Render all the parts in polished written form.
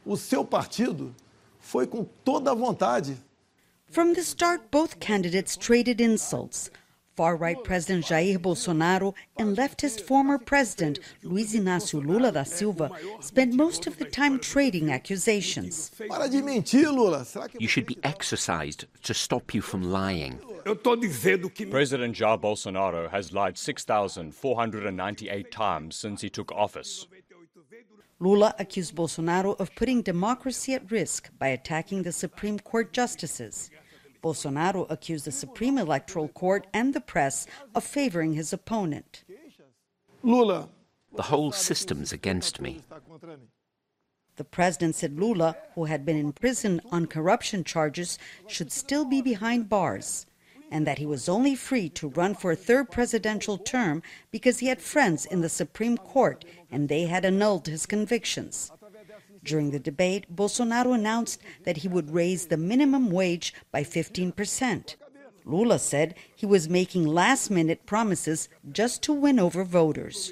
O seu partido foi com toda a vontade. From the start, both candidates traded insults. Far-right President Jair Bolsonaro and leftist former President Luiz Inácio Lula da Silva spent most of the time trading accusations. Para de mentir, Lula. You should be exercised to stop you from lying. President Jair Bolsonaro has lied 6,498 times since he took office. Lula accused Bolsonaro of putting democracy at risk by attacking the Supreme Court justices. Bolsonaro accused the Supreme Electoral Court and the press of favoring his opponent. Lula. The whole system's against me. The president said Lula, who had been in prison on corruption charges, should still be behind bars, and that he was only free to run for a third presidential term because he had friends in the Supreme Court and they had annulled his convictions. During the debate, Bolsonaro announced that he would raise the minimum wage by 15%. Lula said he was making last-minute promises just to win over voters.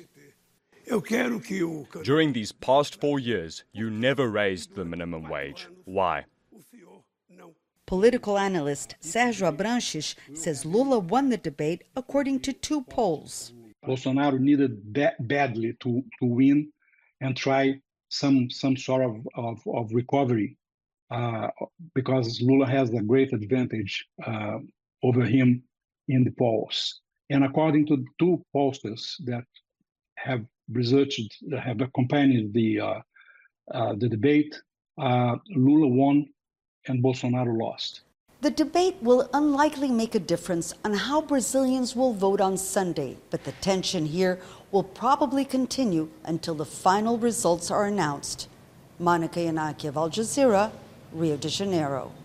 During these past 4 years, you never raised the minimum wage. Why? Political analyst Sérgio Abranches says Lula won the debate according to 2 polls. Bolsonaro needed badly to win and try some sort of recovery because Lula has a great advantage over him in the polls. And according to 2 pollsters that have researched, have accompanied the debate, Lula won and Bolsonaro lost. The debate will unlikely make a difference on how Brazilians will vote on Sunday, but the tension here will probably continue until the final results are announced. Monica Yanaki of Al Jazeera, Rio de Janeiro.